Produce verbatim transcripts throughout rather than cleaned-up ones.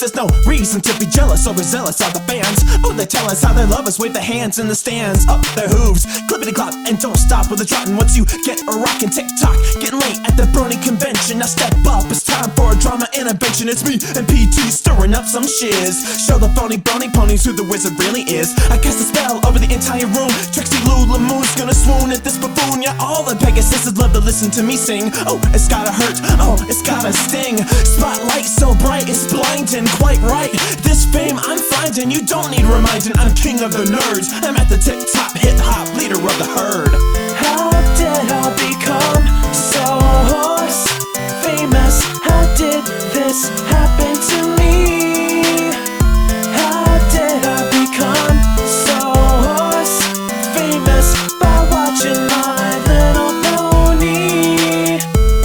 there's no reason to be jealous or overzealous of the fans. Oh, they tell us how they love us, wave their hands in the stands, up their hooves, clippity-clop, and don't stop with the trotting. Once you get a rockin' TikTok, getting late at the Brony convention. Now step up, it's time for a drama intervention. It's me and P T stirring up some shiz. Show the phony brony ponies who the wizard really is. I cast a spell over the entire room. Trixie Lou Lamoon's gonna swoon at this buffoon. Yeah, all the Pegasuses love to listen to me sing. Oh, it's gotta hurt, oh, it's gotta sting. Spotlight so bright, it's blinding, quite right. This fame I'm finding, you don't need reminding. I'm king of the nerds, I'm at the tip-top, hip-hop, leader of the herd. How did I become so famous? How did this happen to me? How did I become so famous? By watching My Little Pony.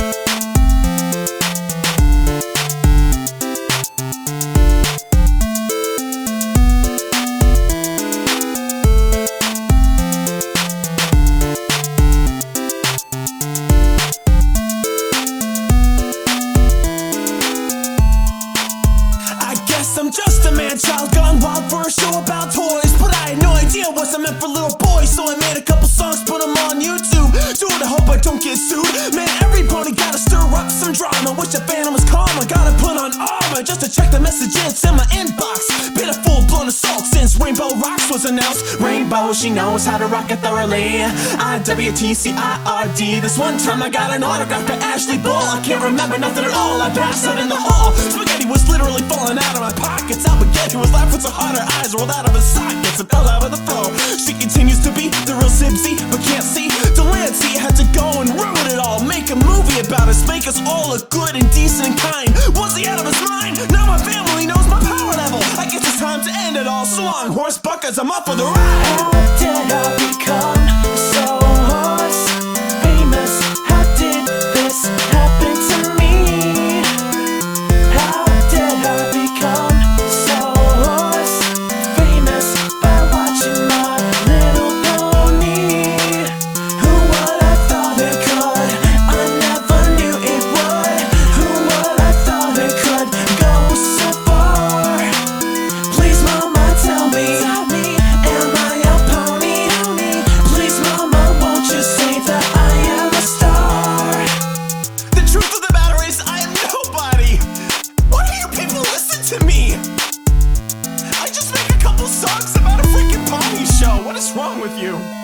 I'm just a man-child gone wild for a show about toys, but I had no idea it wasn't meant for little boys. So I made a couple songs, put them on YouTube. Dude, I hope I don't get sued. Man, every pony gotta stir up some drama. Wish a phantom was calm, I gotta put on armor just to check the messages in my inbox. Been a full-blown assault since Rainbow Rocks was announced. Rainbow, she knows how to rock it thoroughly. I W T C I R D. This one time I got an autograph by Ashley Bull. I can't remember nothing at all, I passed out in the hall. Spaghetti was literally falling out of my pockets. Albaget, who was laughing so hard her eyes rolled out of his sockets and fell out of the floor. She continues to be the real Zibsy, but can't see. Delancey had to go and ruin it all. Make a movie about us, make us all look good and decent and kind. Was he out of his mind? Now my family knows my power level. I guess it's time to end it all. So long, horse buckers, I'm up for the ride. How did I become so famous? How did this happen to me? How did I become so famous? By watching My Little Pony. Who would have thought it could? I never knew it would. Who would have thought it could go so far? Please, mama, tell me, am I a pony? Please, mama, won't you say that I am a star? The truth of the matter is, I am nobody. Why do you people listen to me? I just make a couple songs about a freaking pony show. What is wrong with you?